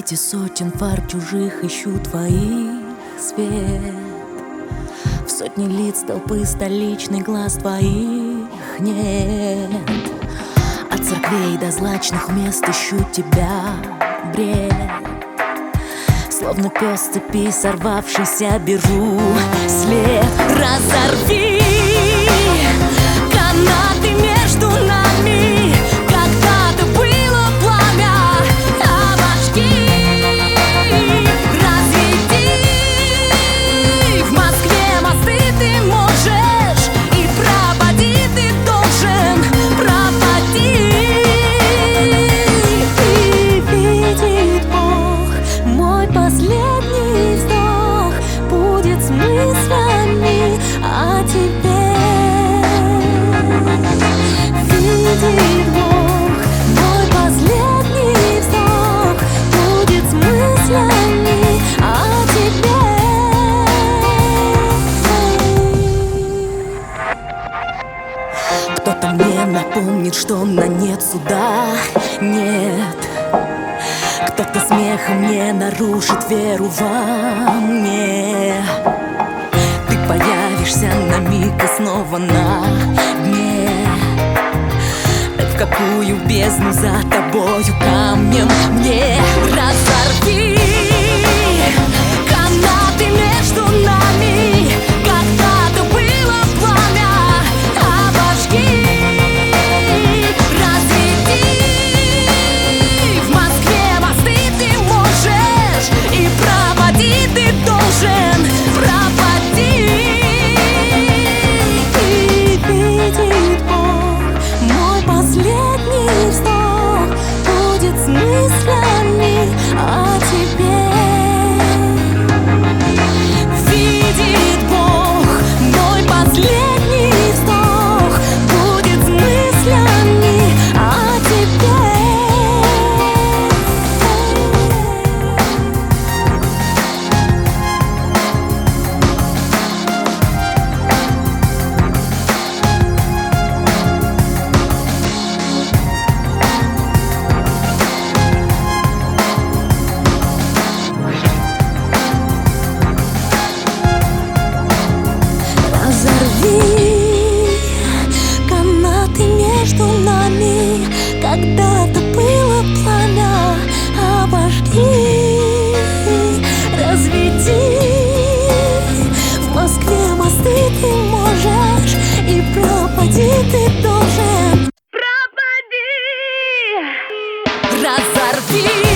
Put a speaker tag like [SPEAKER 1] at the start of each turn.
[SPEAKER 1] свете сотен фар чужих ищу твоих свет. В сотни лиц толпы столичный глаз твоих нет. От церквей до злачных мест ищу тебя, бред. Словно пес с цепи сорвавшийся беру след. Разорви канаты между нами, когда-то было пламя, обожги. Разведи в Москве мосты ты можешь, и пропади ты должен, пропади. И видит Бог, мой последний вздох будет с мыслями о тебе. Видит Бог, мой последний вздох будет с мыслями о тебе. Кто-то мне напомнит, что на нет суда нет. Кто-то смехом не нарушит веру во мне. Ты появишься на миг и снова на дне. Так в какую бездну за тобою камнем мне? Разорви канаты между нами, когда-то было пламя, обожги. Разведи в Москве мосты ты можешь, и пропади ты должен, пропади. И видит Бог, мой последний вздох будет с мыслями о тебе. Видит Бог, мой последний вздох будет с мыслями о тебе. Разорви канаты между нами, когда-то было пламя, обожги. Разведи в Москве мосты ты можешь, и пропади ты должен, пропади. Разорви